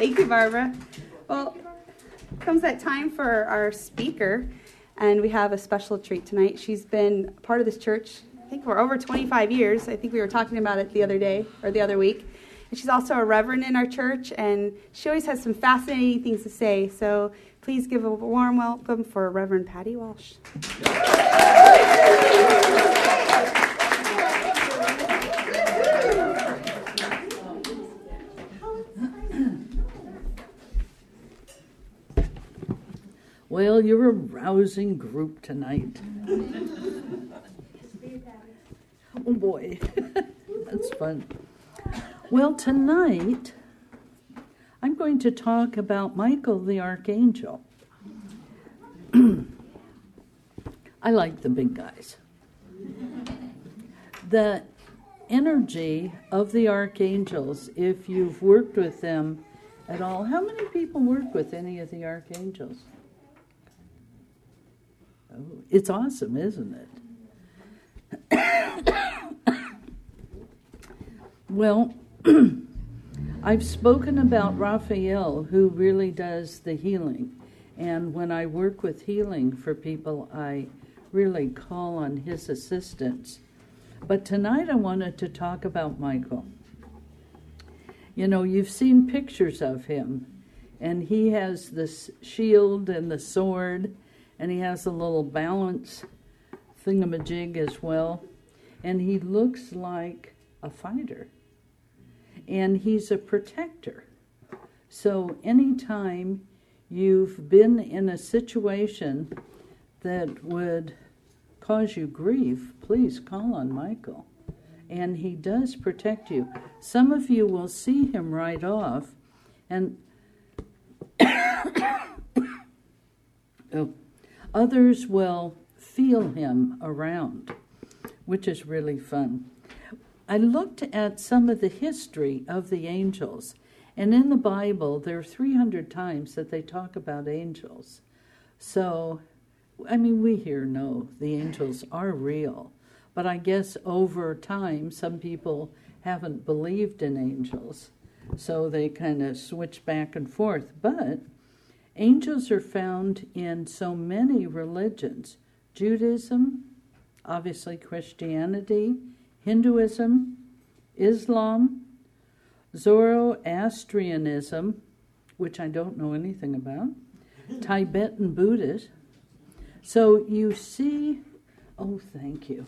Thank you, Barbara. Well, comes that time for our speaker, and we have a special treat tonight. She's been part of this church, I think, for over 25 years. I think we were talking about it the other day, or the other week. And she's also a reverend in our church, and she always has some fascinating things to say. So please give a warm welcome for Reverend Patty Walsh. Well, you're a rousing group tonight. Oh boy, that's fun. Well, tonight I'm going to talk about Michael the Archangel. I like the big guys. The energy of the archangels, if you've worked with them at all, how many people work with any of the archangels? Oh, it's awesome, isn't it? Well, I've spoken about Raphael, who really does the healing. And when I work with healing for people, I really call on his assistance. But tonight I wanted to talk about Michael. You know, you've seen pictures of him, and he has this shield and the sword, and he has a little balance thingamajig as well. And he looks like a fighter. And he's a protector. So anytime you've been in a situation that would cause you grief, please call on Michael. And he does protect you. Some of you will see him right off, and others will feel him around, which is really fun. I looked at some of the history of the angels, and in the Bible there are 300 times that they talk about angels. So, I mean, we here know the angels are real, but I guess over time some people haven't believed in angels, so they kind of switch back and forth. But angels are found in so many religions: Judaism, obviously Christianity, Hinduism, Islam, Zoroastrianism, which I don't know anything about, Tibetan Buddhist. So you see, oh, thank you.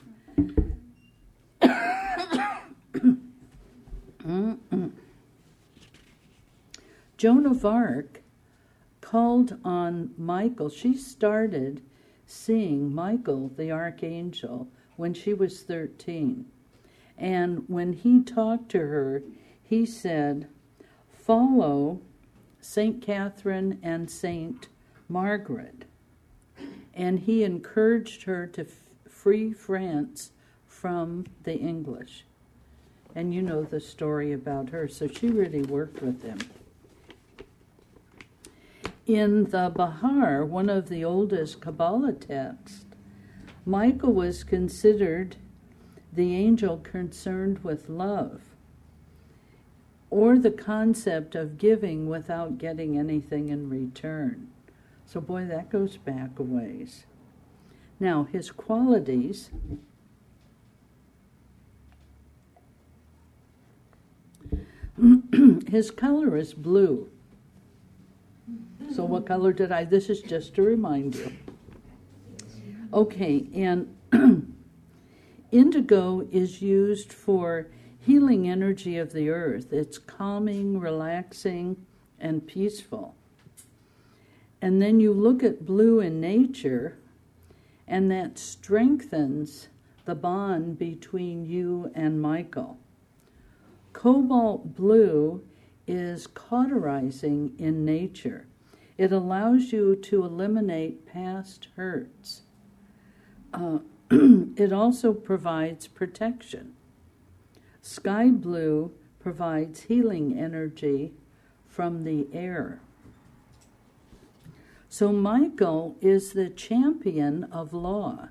Joan of Arc called on Michael. She started seeing Michael the Archangel when she was 13. And when he talked to her, he said, follow St. Catherine and St. Margaret. And he encouraged her to free France from the English. And you know the story about her, so she really worked with him. In the Bahar, one of the oldest Kabbalah texts, Michael was considered the angel concerned with love, or the concept of giving without getting anything in return. So boy, that goes back a ways. Now, his qualities: his color is blue. So what color did I? This is just to remind you. Okay, and indigo is used for healing energy of the earth. It's calming, relaxing, and peaceful. And then you look at blue in nature, and that strengthens the bond between you and Michael. Cobalt blue is cauterizing in nature. It allows you to eliminate past hurts. It also provides protection. Sky blue provides healing energy from the air. So Michael is the champion of law.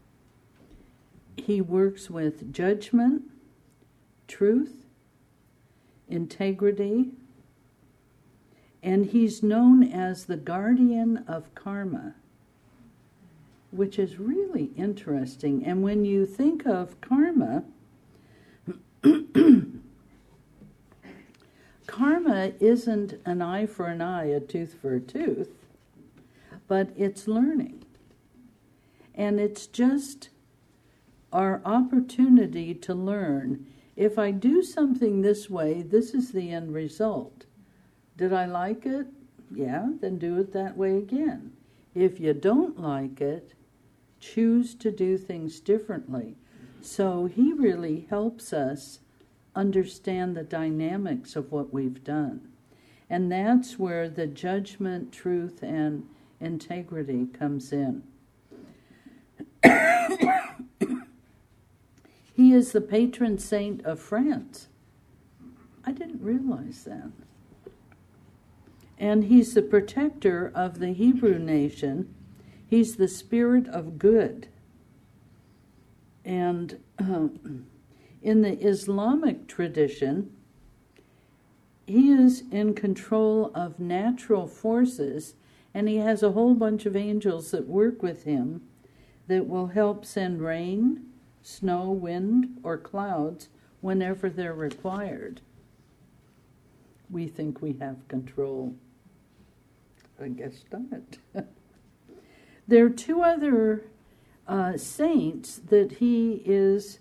He works with judgment, truth, integrity. And he's known as the guardian of karma, which is really interesting. And when you think of karma, karma isn't an eye for an eye, a tooth for a tooth, but it's learning. And it's just our opportunity to learn. If I do something this way, this is the end result. Did I like it? Yeah, then do it that way again. If you don't like it, choose to do things differently. So he really helps us understand the dynamics of what we've done. And that's where the judgment, truth, and integrity comes in. He is the patron saint of France. I didn't realize that. And he's the protector of the Hebrew nation. He's the spirit of good. And in the Islamic tradition, he is in control of natural forces, and he has a whole bunch of angels that work with him that will help send rain, snow, wind, or clouds whenever they're required. We think we have control. I guess not. There are two other saints that he is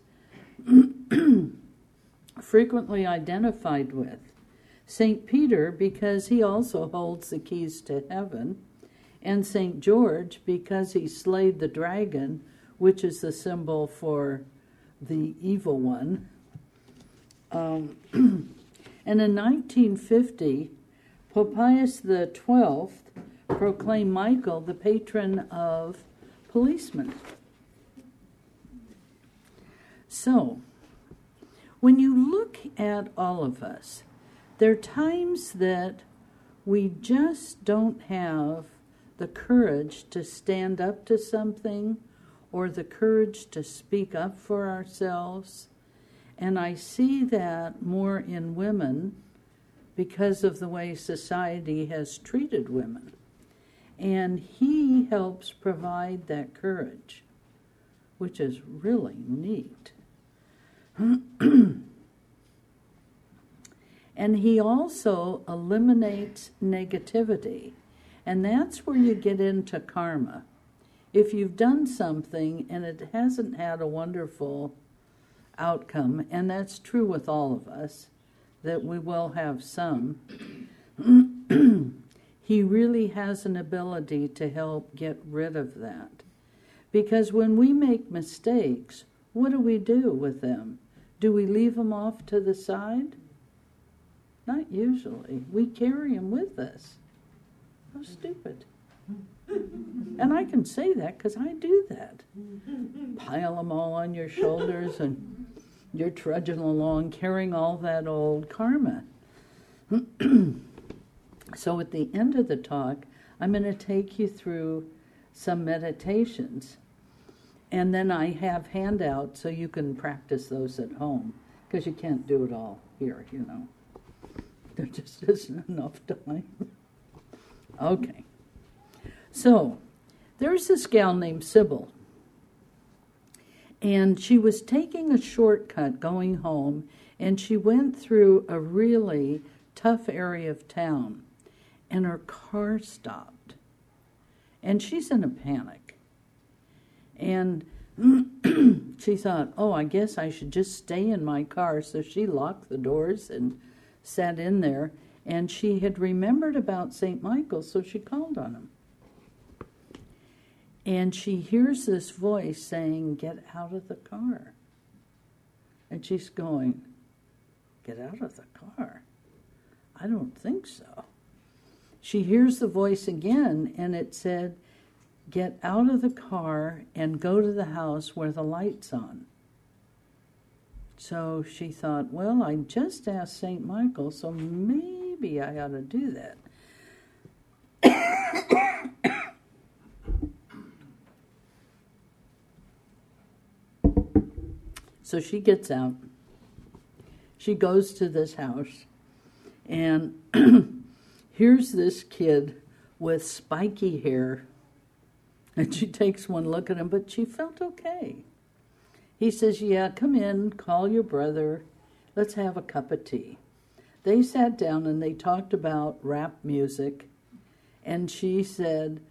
frequently identified with. St. Peter, because he also holds the keys to heaven, and St. George, because he slayed the dragon, which is the symbol for the evil one. And in 1950, Pope Pius XII proclaimed Michael the patron of policemen. So, when you look at all of us, there are times that we just don't have the courage to stand up to something or the courage to speak up for ourselves. And I see that more in women because of the way society has treated women. And he helps provide that courage, which is really neat. And he also eliminates negativity. And that's where you get into karma. If you've done something and it hasn't had a wonderful outcome, and that's true with all of us, that we will have some, he really has an ability to help get rid of that. Because when we make mistakes, what do we do with them? Do we leave them off to the side? Not usually. We carry them with us. How stupid. And I can say that because I do that. Pile them all on your shoulders and you're trudging along carrying all that old karma. So at the end of the talk, I'm going to take you through some meditations. And then I have handouts so you can practice those at home, because you can't do it all here, you know. There just isn't enough time. Okay. So, there's this gal named Sybil. And she was taking a shortcut going home, and she went through a really tough area of town, and her car stopped. And she's in a panic. And she thought, oh, I guess I should just stay in my car. So she locked the doors and sat in there. And she had remembered about St. Michael, so she called on him. And she hears this voice saying, get out of the car. And she's going, get out of the car? I don't think so. She hears the voice again, and it said, get out of the car and go to the house where the light's on. So she thought, well, I just asked St. Michael, so maybe I ought to do that. So she gets out. She goes to this house, and here's this kid with spiky hair. And she takes one look at him, but she felt okay. He says, yeah, come in, call your brother. Let's have a cup of tea. They sat down and they talked about rap music. And she said,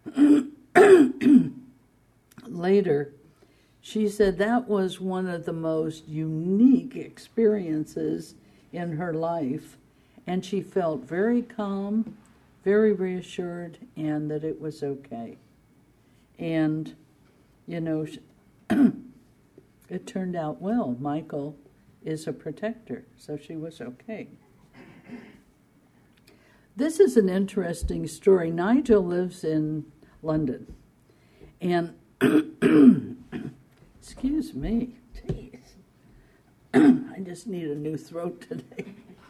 later, she said that was one of the most unique experiences in her life. And she felt very calm, very reassured, and that it was okay. And, you know, it turned out well. Michael is a protector, so she was okay. This is an interesting story. Nigel lives in London. And, excuse me, jeez. I just need a new throat today.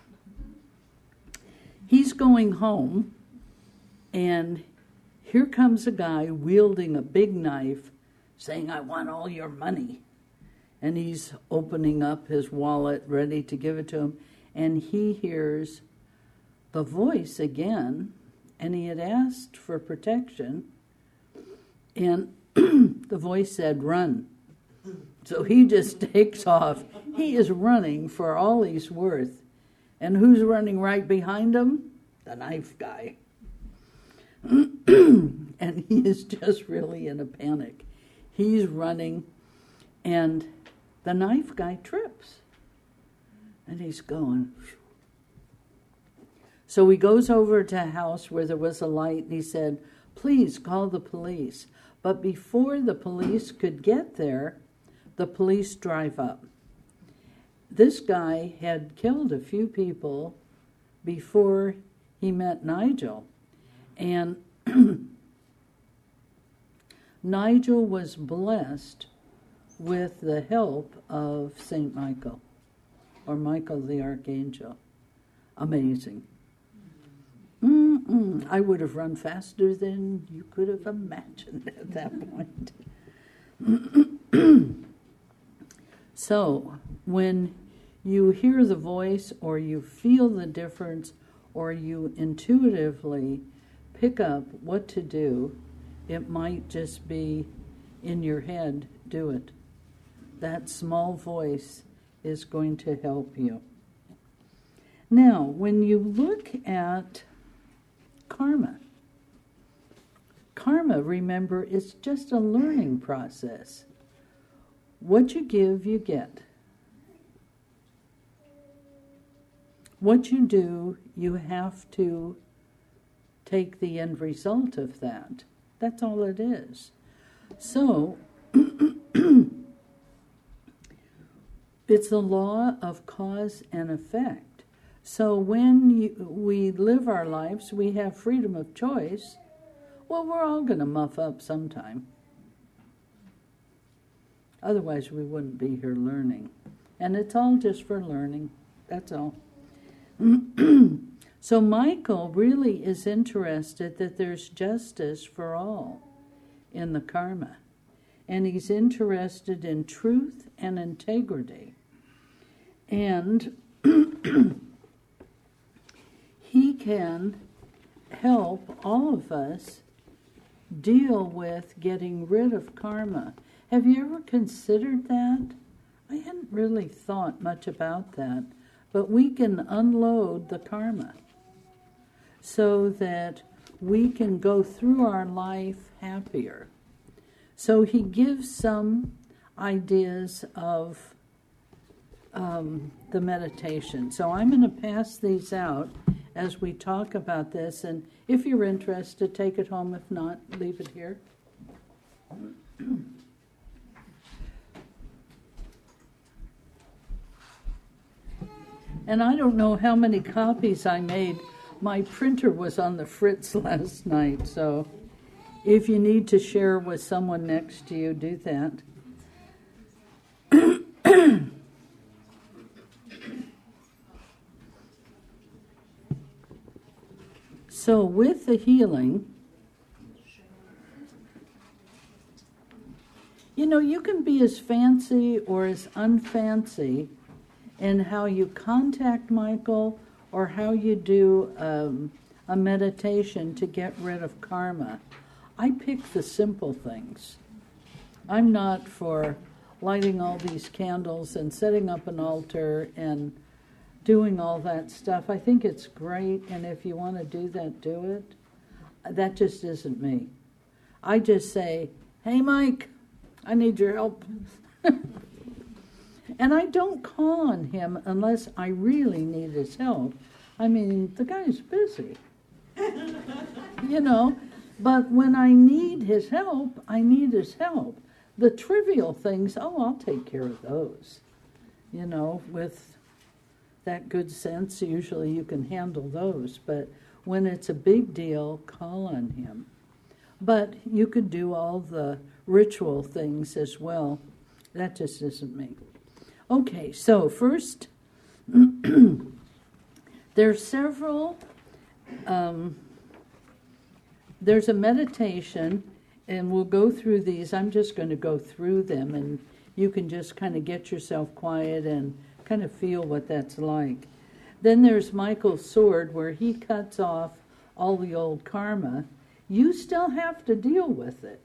He's going home, and here comes a guy wielding a big knife, saying, I want all your money. And he's opening up his wallet, ready to give it to him, and he hears the voice again, and he had asked for protection, and the voice said, run. So he just takes off. He is running for all he's worth. And who's running right behind him? The knife guy. And he is just really in a panic. He's running, and the knife guy trips. And he's going. So he goes over to a house where there was a light, and he said, please call the police. But before the police could get there, the police drive up. This guy had killed a few people before he met Nigel. And Nigel was blessed with the help of St. Michael, or Michael the Archangel. Amazing. I would have run faster than you could have imagined at that point. So, when you hear the voice, or you feel the difference, or you intuitively pick up what to do, it might just be in your head, do it. That small voice is going to help you. Now, when you look at karma, remember, is just a learning process. What you give, you get. What you do, you have to take the end result of that. That's all it is. So, it's the law of cause and effect. So when we live our lives, we have freedom of choice. Well, we're all going to muff up sometime. Otherwise, we wouldn't be here learning. And it's all just for learning. That's all. So Michael really is interested that there's justice for all in the karma. And he's interested in truth and integrity. And he can help all of us deal with getting rid of karma. Have you ever considered that? I hadn't really thought much about that. But we can unload the karma so that we can go through our life happier. So he gives some ideas of the meditation. So I'm going to pass these out as we talk about this. And if you're interested, take it home. If not, leave it here. And I don't know how many copies I made. My printer was on the fritz last night, so if you need to share with someone next to you, do that. So with the healing, you can be as fancy or as unfancy in how you contact Michael or how you do a meditation to get rid of karma, I pick the simple things. I'm not for lighting all these candles and setting up an altar and doing all that stuff. I think it's great, and if you want to do that, do it. That just isn't me. I just say, hey, Mike, I need your help. And I don't call on him unless I really need his help. I mean, the guy's busy. But when I need his help, I need his help. The trivial things, I'll take care of those. With that good sense, usually you can handle those. But when it's a big deal, call on him. But you could do all the ritual things as well. That just isn't me. Okay, so first, there's several, there's a meditation, and we'll go through these. I'm just going to go through them, and you can just kind of get yourself quiet and kind of feel what that's like. Then there's Michael's sword, where he cuts off all the old karma. You still have to deal with it.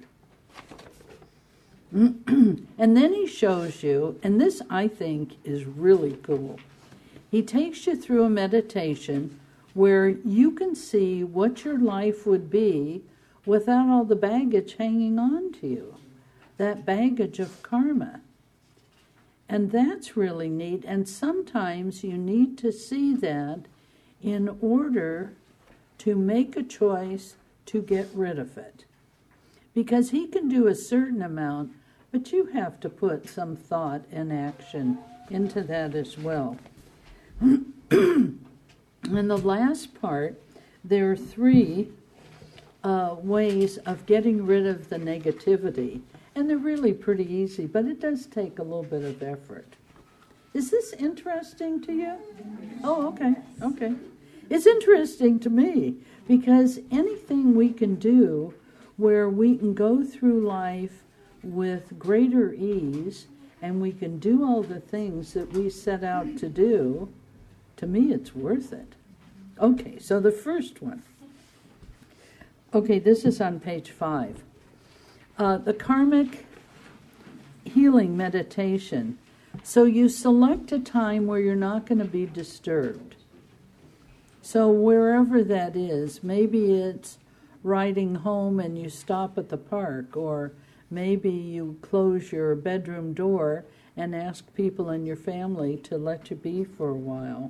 And then he shows you, and this I think is really cool. He takes you through a meditation where you can see what your life would be without all the baggage hanging on to you, that baggage of karma. And that's really neat, and sometimes you need to see that in order to make a choice to get rid of it. Because he can do a certain amount, but you have to put some thought and action into that as well. And the last part, there are 3 ways of getting rid of the negativity. And they're really pretty easy, but it does take a little bit of effort. Is this interesting to you? Oh, okay. It's interesting to me, because anything we can do where we can go through life with greater ease and we can do all the things that we set out to do, to me it's worth it. Okay, so the first one. Okay, this is on page 5. The karmic healing meditation. So you select a time where you're not going to be disturbed. So wherever that is, maybe it's riding home and you stop at the park, or maybe you close your bedroom door and ask people in your family to let you be for a while.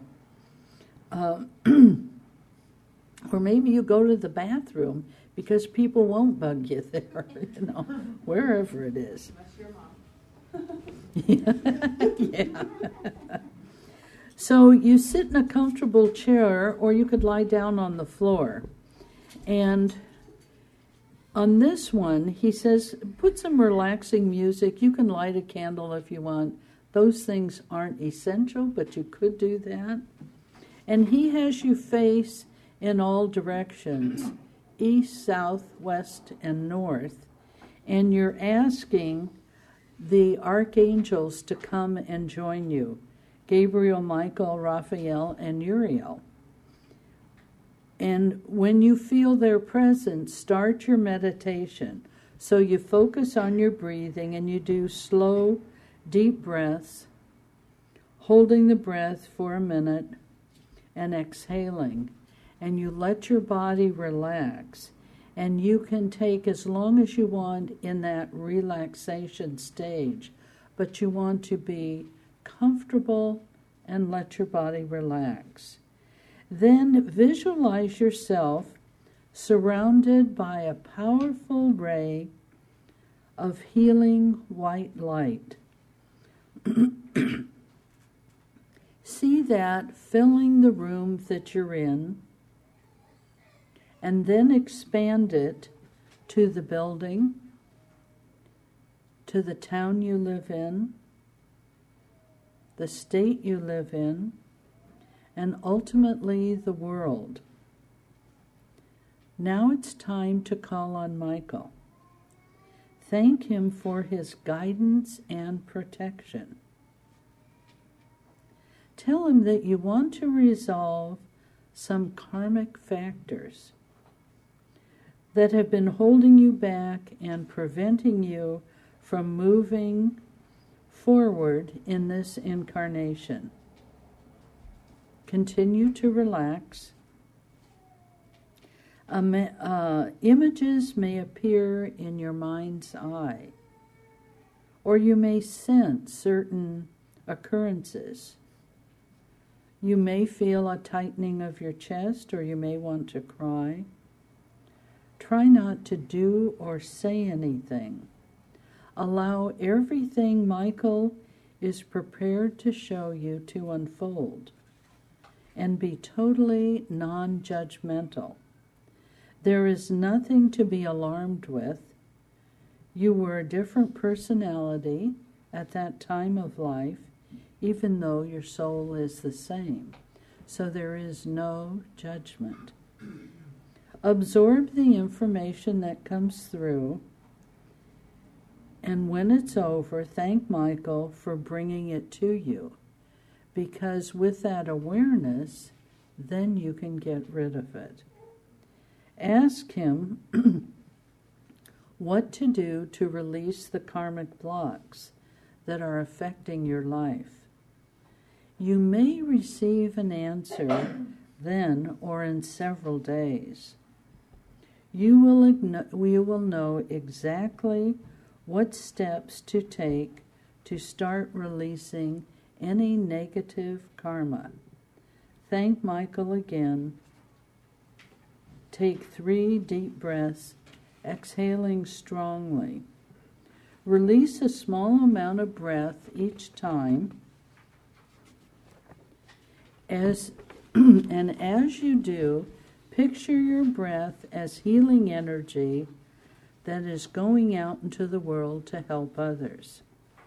Or maybe you go to the bathroom because people won't bug you there, wherever it is. That's your mom. Yeah. So you sit in a comfortable chair, or you could lie down on the floor. And on this one, he says, put some relaxing music. You can light a candle if you want. Those things aren't essential, but you could do that. And he has you face in all directions, east, south, west, and north. And you're asking the archangels to come and join you, Gabriel, Michael, Raphael, and Uriel. And when you feel their presence, start your meditation. So you focus on your breathing and you do slow, deep breaths, holding the breath for a minute and exhaling. And you let your body relax. And you can take as long as you want in that relaxation stage, but you want to be comfortable and let your body relax. Then visualize yourself surrounded by a powerful ray of healing white light. See that filling the room that you're in, and then expand it to the building, to the town you live in, the state you live in, and ultimately the world. Now it's time to call on Michael. Thank him for his guidance and protection. Tell him that you want to resolve some karmic factors that have been holding you back and preventing you from moving forward in this incarnation. Continue to relax. Images may appear in your mind's eye, or you may sense certain occurrences. You may feel a tightening of your chest, or you may want to cry. Try not to do or say anything. Allow everything Michael is prepared to show you to unfold, and be totally non-judgmental. There is nothing to be alarmed with. You were a different personality at that time of life, even though your soul is the same. So there is no judgment. Absorb the information that comes through, and when it's over, thank Michael for bringing it to you, because with that awareness, then you can get rid of it. Ask him what to do to release the karmic blocks that are affecting your life. You may receive an answer then or in several days. We will know exactly what steps to take to start releasing any negative karma. Thank Michael again. Take 3 deep breaths, exhaling strongly. Release a small amount of breath each time. And as you do, picture your breath as healing energy that is going out into the world to help others.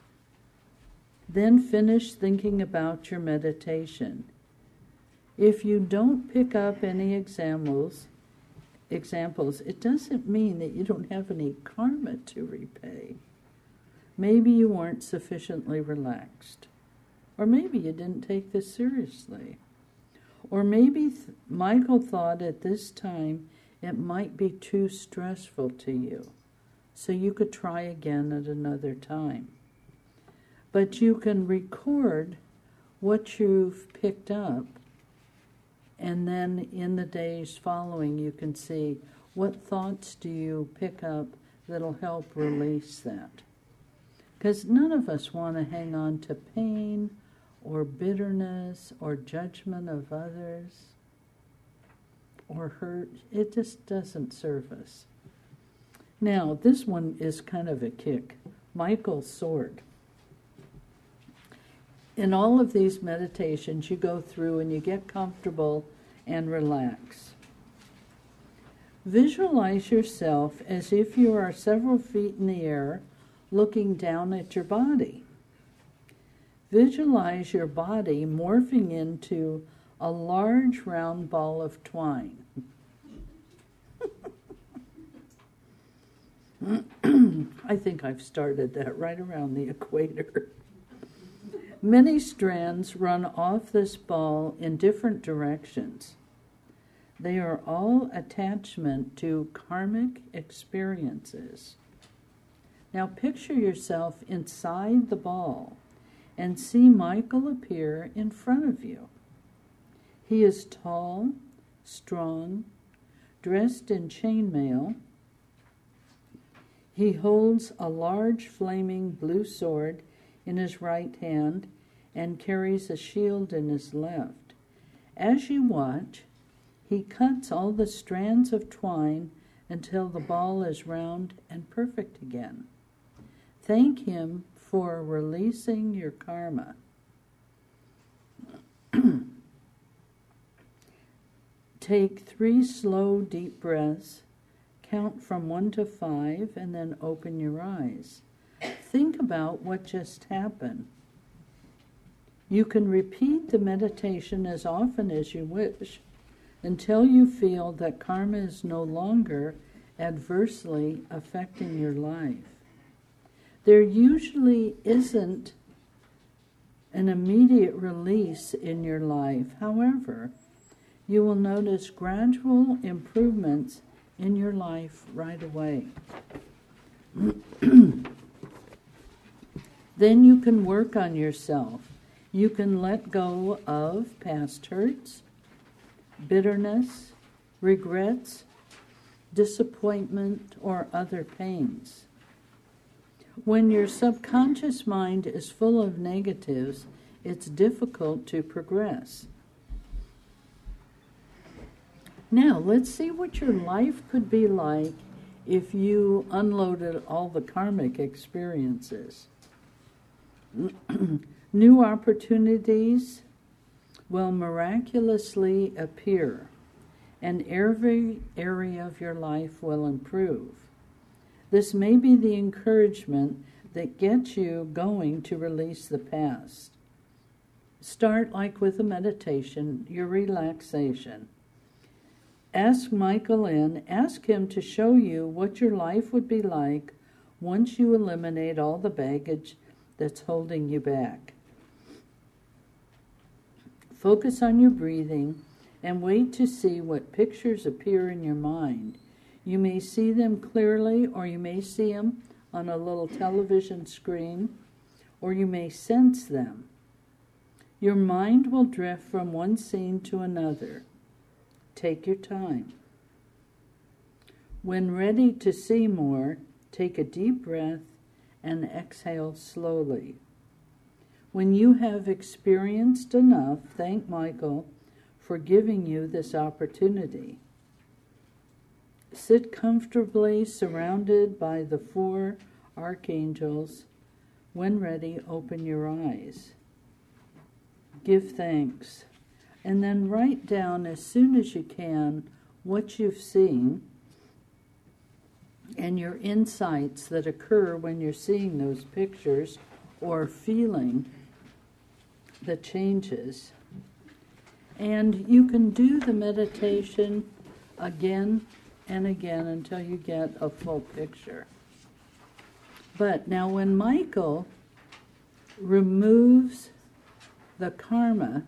Then finish thinking about your meditation. If you don't pick up any examples, it doesn't mean that you don't have any karma to repay. Maybe you weren't sufficiently relaxed. Or maybe you didn't take this seriously. Or maybe Michael thought at this time it might be too stressful to you, so you could try again at another time. But you can record what you've picked up, and then in the days following you can see what thoughts do you pick up that'll help release that. Because none of us want to hang on to pain or bitterness or judgment of others or hurt. It just doesn't serve us. Now, this one is kind of a kick. Michael's sword. In all of these meditations, you go through and you get comfortable and relax. Visualize yourself as if you are several feet in the air looking down at your body. Visualize your body morphing into a large round ball of twine. I think I've started that right around the equator. Many strands run off this ball in different directions. They are all attachment to karmic experiences. Now picture yourself inside the ball and see Michael appear in front of you. He is tall, strong, dressed in chainmail. He holds a large flaming blue sword in his right hand and carries a shield in his left. As you watch, he cuts all the strands of twine until the ball is round and perfect again. Thank him for releasing your karma. Take 3 slow, deep breaths. Count from 1 to 5 and then open your eyes. Think about what just happened. You can repeat the meditation as often as you wish until you feel that karma is no longer adversely affecting your life. There usually isn't an immediate release in your life. However, you will notice gradual improvements in your life right away. Then you can work on yourself. You can let go of past hurts, bitterness, regrets, disappointment, or other pains. When your subconscious mind is full of negatives, it's difficult to progress. Now, let's see what your life could be like if you unloaded all the karmic experiences. New opportunities will miraculously appear, and every area of your life will improve. This may be the encouragement that gets you going to release the past. Start like with a meditation, your relaxation. Ask Michael in, ask him to show you what your life would be like once you eliminate all the baggage that's holding you back. Focus on your breathing and wait to see what pictures appear in your mind. You may see them clearly, or you may see them on a little television screen, or you may sense them. Your mind will drift from one scene to another. Take your time. When ready to see more, take a deep breath and exhale slowly. When you have experienced enough, thank Michael for giving you this opportunity. Sit comfortably surrounded by the 4 archangels. When ready, open your eyes. Give thanks. And then write down as soon as you can what you've seen and your insights that occur when you're seeing those pictures or feeling the changes. And you can do the meditation again and again until you get a full picture. But now when Michael removes the karma,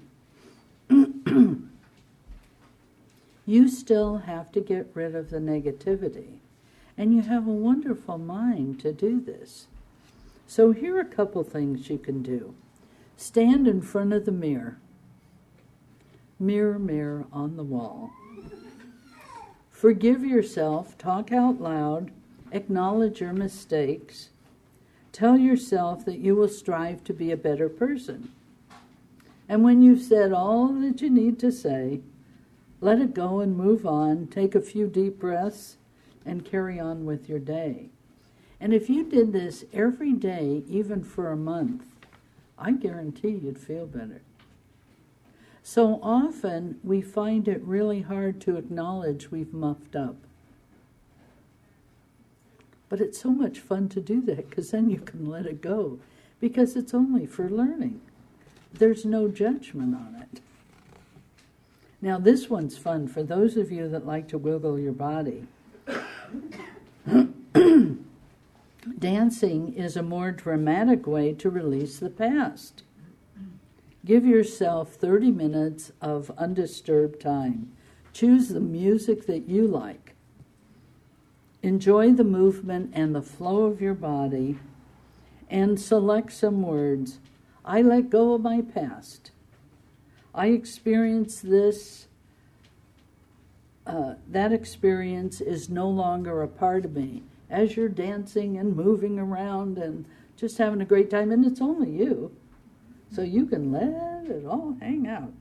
you still have to get rid of the negativity. And you have a wonderful mind to do this. So here are a couple things you can do. Stand in front of the mirror. Mirror, mirror on the wall. Forgive yourself, talk out loud, acknowledge your mistakes. Tell yourself that you will strive to be a better person. And when you've said all that you need to say, let it go and move on. Take a few deep breaths and carry on with your day. And if you did this every day, even for a month, I guarantee you'd feel better. So often we find it really hard to acknowledge we've muffed up. But it's so much fun to do that because then you can let it go because it's only for learning. There's no judgment on it. Now this one's fun for those of you that like to wiggle your body. Dancing is a more dramatic way to release the past. Give yourself 30 minutes of undisturbed time. Choose the music that you like. Enjoy the movement and the flow of your body, and select some words. I let go of my past. I experienced this. That experience is no longer a part of me. As you're dancing and moving around and just having a great time, and it's only you, so you can let it all hang out.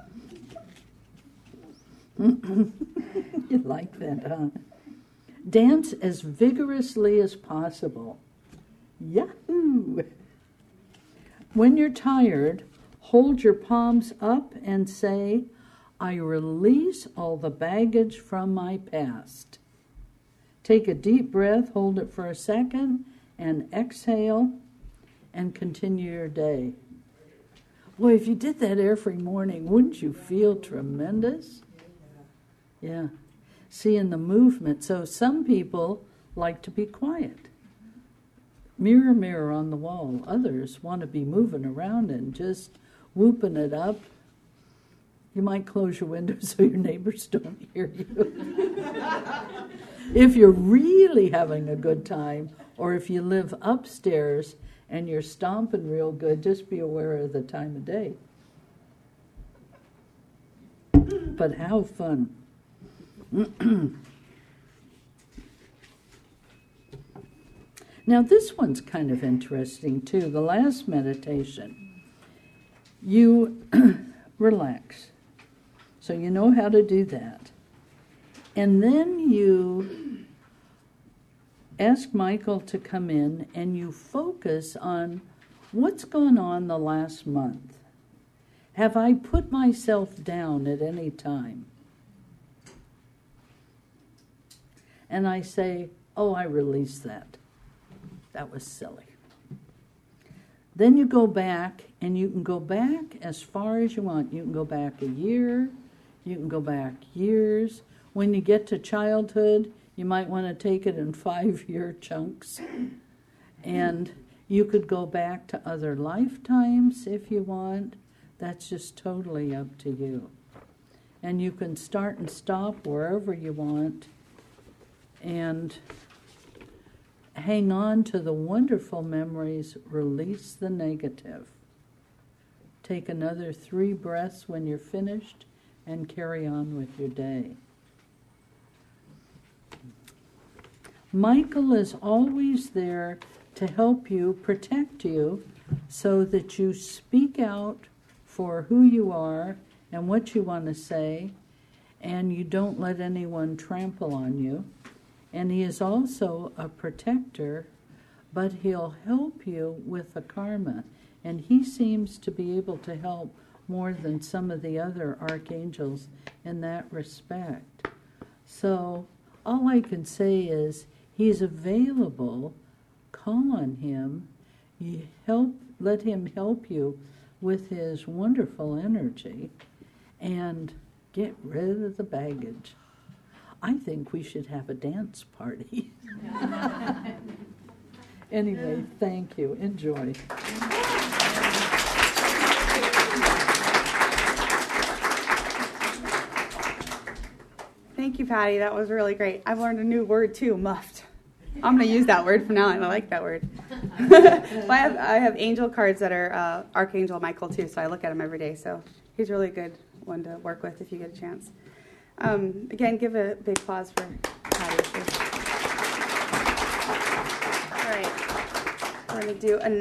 You like that, huh? Dance as vigorously as possible. Yahoo! When you're tired, hold your palms up and say, I release all the baggage from my past. Take a deep breath, hold it for a second, and exhale, and continue your day. Boy, if you did that every morning, wouldn't you feel tremendous? Yeah. See, in the movement, so some people like to be quiet. Mirror, mirror on the wall. Others want to be moving around and just whooping it up. You might close your window so your neighbors don't hear you. If you're really having a good time, or if you live upstairs and you're stomping real good, just be aware of the time of day. But how fun. Now this one's kind of interesting too. The last meditation, you relax. So you know how to do that. And then you ask Michael to come in and you focus on what's gone on the last month. Have I put myself down at any time? And I say, oh, I release that. That was silly. Then you go back, and you can go back as far as you want. You can go back a year. You can go back years. When you get to childhood, you might want to take it in 5-year chunks. And you could go back to other lifetimes if you want. That's just totally up to you. And you can start and stop wherever you want. And hang on to the wonderful memories, release the negative. Take another 3 breaths when you're finished and carry on with your day. Michael is always there to help you, protect you, so that you speak out for who you are and what you want to say, and you don't let anyone trample on you. And he is also a protector, but he'll help you with the karma. And he seems to be able to help more than some of the other archangels in that respect. So all I can say is he's available. Call on him. Let him help you with his wonderful energy and get rid of the baggage. I think we should have a dance party. Anyway, thank you. Enjoy. Thank you, Patty. That was really great. I've learned a new word too, muffed. I'm going to use that word from now on. I like that word. I have angel cards that are Archangel Michael too, so I look at him every day. So he's really a good one to work with if you get a chance. Again, give a big applause for Patty. All right, we're going to do a